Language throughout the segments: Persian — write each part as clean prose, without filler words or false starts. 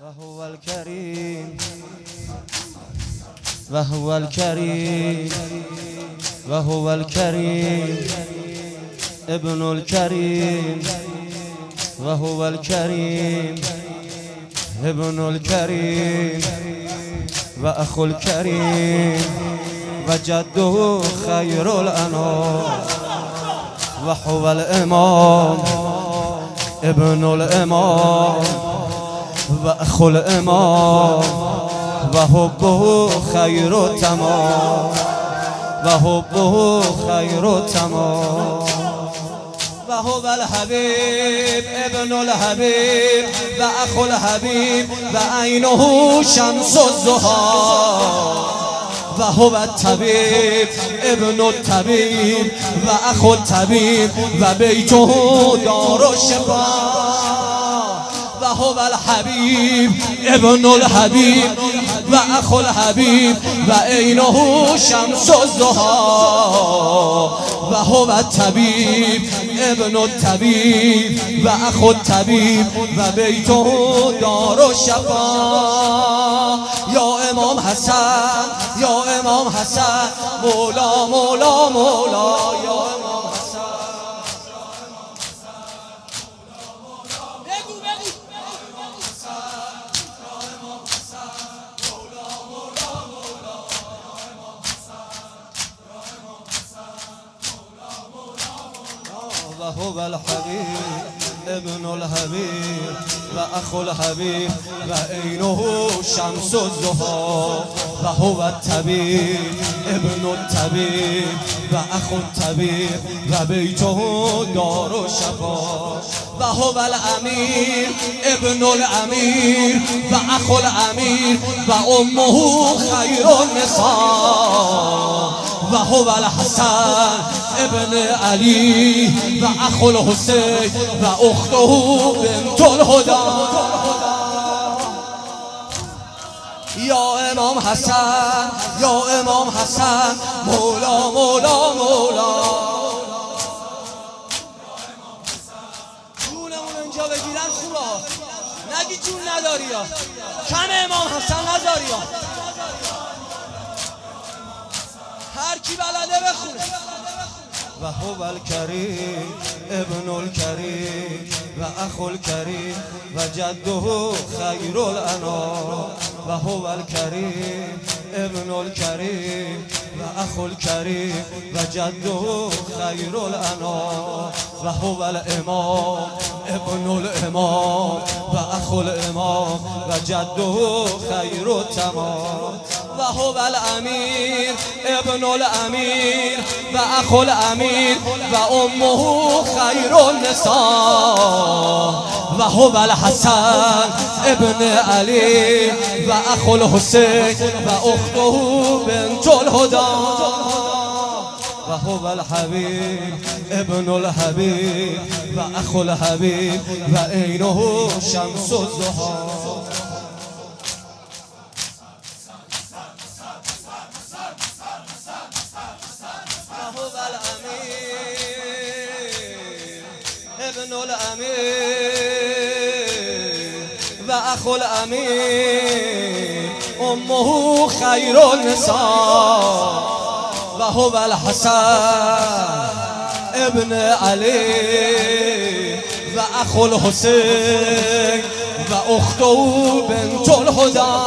وهو الكريم وهو الكريم وهو الكريم ابن الكريم وهو الكريم ابن الكريم وأخو الكريم وجده خير الأنام وهو الإمام ابن الإمام وأخو الإمام وحبه خير تمام وحبه خير تمام وهو الحبيب ابن الحبيب وأخو الحبيب وعينه شمس الضحى وهو الطبيب ابن الطبيب وأخو الطبيب وبيته دار الشفاء وهو الحبيب ابن الحبيب وأخو الحبيب وعينه شمس الضحى وهو الطبيب ابن الطبيب وأخو الطبيب وبيته دار الشفاء يا إمام حسن يا إمام حسن مولا مولا مولا يا إمام حسن وهو الحبيب ابن الحبيب وأخو الحبيب وعينه شمس الضحى وهو الطبيب ابن الطبيب وأخو الطبيب وبيته دار الشفاء وهو الأمير ابن الأمير وأخو الأمير وأمه خير النساء وهو الحسن ابن علي وأخو الحسين وأخته بنت الهدى يا إمام حسن يا إمام حسن مولا مولا مولا جونمون اینجا بگیرن خوبا نگی جون نداری یا کم امام حسن نداری یا هر کی بلده بخونه وهو الكريم ابن الكريم وأخو الكريم وجده خير الأنام وهو الكريم ابن الكريم وأخو الكريم وجده خير الأنام وهو الإمام ابن الإمام وأخو الإمام وجده خير التمام وهو الأمير ابن الأمير وأخو الأمير وأمه خير النساء وهو الحسن ابن علي وأخو الحسين وأخته بنت الهدى وهو الحبيب ابن الحبيب وأخو الحبيب وعينه شمس الضحى ابن الأمير وأخو الأمير أمه خير النساء وهو الحسن ابن علي وأخو الحسين وأخته بنت الهدى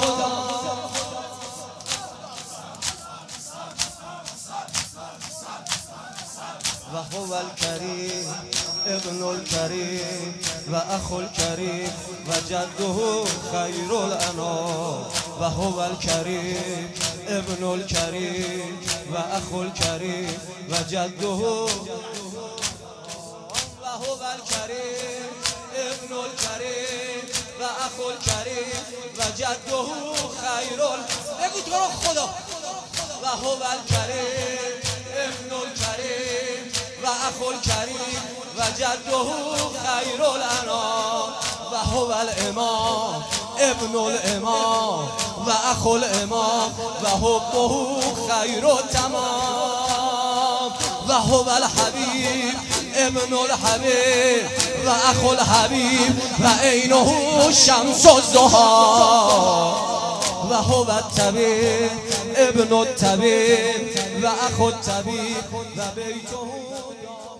وهو الكريم ابن الكريم وأخو الكريم وجده خير الأنام وهو الكريم ابن الكريم وأخو الكريم وجده وهو الكريم ابن الكريم وأخو الكريم وجده خير بگو تو رو خدا وهو الكريم ابن الكريم وأخو الكريم وجده خير الأنام وهو الإمام ابن الإمام وأخو الإمام وحبه خير التمام وهو الحبيب ابن الحبيب و اخو الحبیب و عینه شمس الضحی و هو الطبیب ابن الطبیب و اخو الطبیب و بیته